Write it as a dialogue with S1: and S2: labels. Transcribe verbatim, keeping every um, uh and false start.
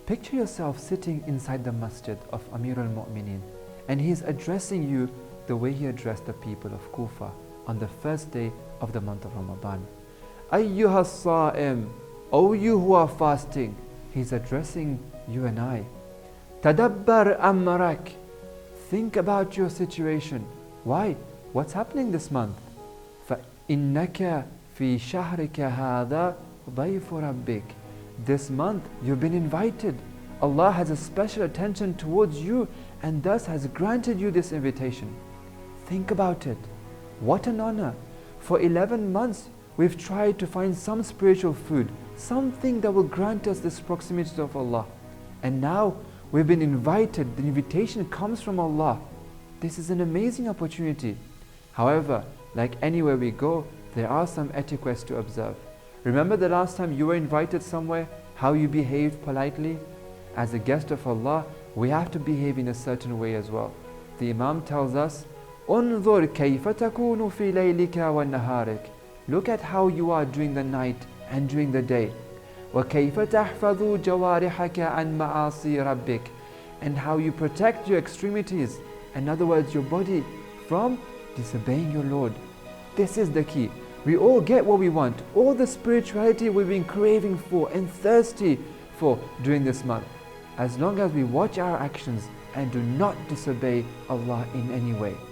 S1: Picture yourself sitting inside the masjid of Amir al-Mu'mineen, and he is addressing you the way he addressed the people of Kufa on the first day of the month of Ramadan. Ayyuha as-sa'im, O you who are fasting. He's addressing you and I. Tadabbar amrak, think about your situation. Why? What's happening this month? فَإِنَّكَ فِي شَهْرِكَ هَذَا ضَيْفُ رَبِّكَ. This month you've been invited. Allah has a special attention towards you and thus has granted you this invitation. Think about it. What an honor. For eleven months we've tried to find some spiritual food, something that will grant us this proximity of Allah. And now we've been invited, the invitation comes from Allah. This is an amazing opportunity. However, like anywhere we go, there are some etiquettes to observe. Remember the last time you were invited somewhere, how you behaved politely? As a guest of Allah, we have to behave in a certain way as well. The Imam tells us, "Unzur kayfa takunu fi laylika wa naharik." Look at how you are during the night and during the day. وَكَيْفَ تَحْفَظُ جَوَارِحَكَ عَنْ مَعَاصِي رَبِّكَ, and how you protect your extremities, in other words your body, from disobeying your Lord. This is the key. We all get what we want, all the spirituality we've been craving for and thirsty for during this month, as long as we watch our actions and do not disobey Allah in any way.